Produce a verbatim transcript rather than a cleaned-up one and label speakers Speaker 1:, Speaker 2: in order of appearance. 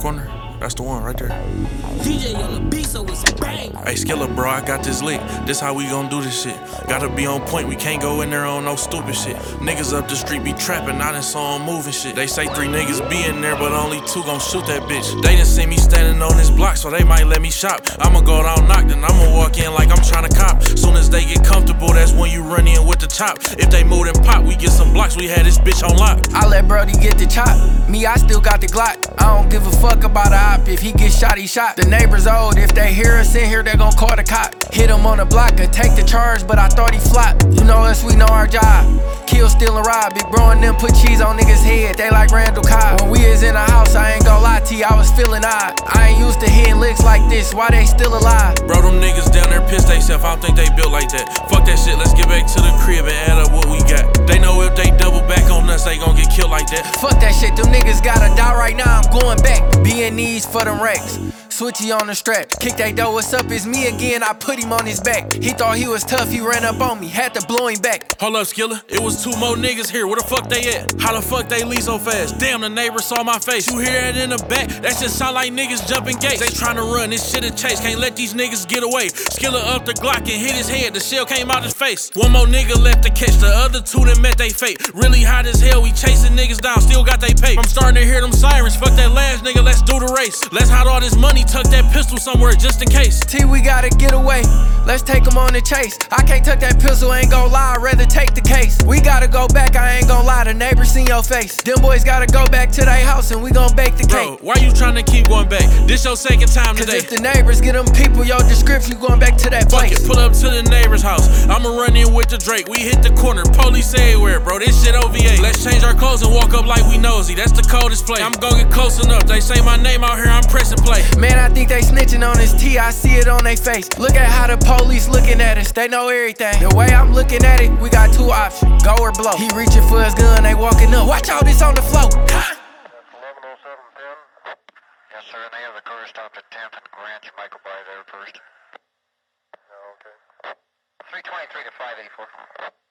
Speaker 1: corner. That's the one right there.
Speaker 2: D J on the beat, so it's bang.
Speaker 1: Hey, Skilla, bro, I got this lick. This how we gon' do this shit. Gotta be on point, we can't go in there on no stupid shit. Niggas up the street be trapping, I done saw 'em moving shit. They say three niggas be in there, but only two gon' shoot that bitch. They done see me standing on this block, so they might let me shop. I'ma go down knock, then I'ma walk in like I'm tryna cop. Soon as they get comfortable, that's when you run in with the chop. If they move and pop, we get some blocks, we had this bitch on lock.
Speaker 3: I let Brody get the chop, me, I still got the Glock. I don't give a fuck about a op, if he get shot, he shot. The neighbors old, if they hear us in here, they gon' call the cop. Hit him on the block and take the charge, but I thought he flopped. You know us, we know our job. Kill, steal, and rob. Big bro and them put cheese on niggas' head, they like Randall Cobb. When we is in the house, I ain't gon' lie to you, I was feeling odd. I ain't used to hitting licks like this, why they still alive?
Speaker 1: Bro, them niggas down there pissed they self, I don't think they built like that. Fuck that shit, let's get back to the crib and add up what we got. They know if they double back on us, they gon' get killed like that.
Speaker 3: Fuck that shit, them niggas gotta die right now, I'm going back. Being these for them wrecks. Switchy on the strap, kick that door, what's up, it's me again, I put him on his back. He thought he was tough, he ran up on me, had to blow him back.
Speaker 1: Hold up, Skilla, it was two more niggas here, where the fuck they at? How the fuck they leave so fast? Damn, the neighbor saw my face. You hear it in the back, that just sound like niggas jumping gates. They tryna run, this shit a chase, can't let these niggas get away. Skilla up the Glock and hit his head, the shell came out his face. One more nigga left to catch, the other two that met they fate. Really hot as hell, we chasing niggas down, still got they pay. I'm starting to hear them sirens, fuck that last nigga, let's do the race. Let's hide all this money, tuck that pistol somewhere just in case.
Speaker 3: T, we gotta get away, let's take him on the chase. I can't tuck that pistol, ain't gon' lie, I'd rather take the case. We gotta go back, I ain't gon' lie, the neighbors seen your face. Them boys gotta go back to their house and we gon' bake the cake.
Speaker 1: Bro, why you tryna keep going back? This your second time
Speaker 3: Cause
Speaker 1: today.
Speaker 3: if the neighbors get them people your description, you going back to that
Speaker 1: Fuck
Speaker 3: place.
Speaker 1: it, pull up to the neighbor's house. I'ma run in with the Drake. We hit the corner, police everywhere, bro. This shit O V A. Let's change our clothes and walk up like we nosy. That's the coldest play. I'm gon' get close enough. They say my name out here, I'm pressing play.
Speaker 3: Man, I think they snitching on this T, I see it on they face. Look at how the police looking at us, they know everything. The way I'm looking at it, we got two options, go or blow. He reaching for his gun, they walking up. Watch out, it's on the floor.
Speaker 4: eleven oh seven Penn. Yes, sir, and they have the car stopped at tenth and Grant. You might go by there first. Oh, okay. three twenty-three to five eighty-four.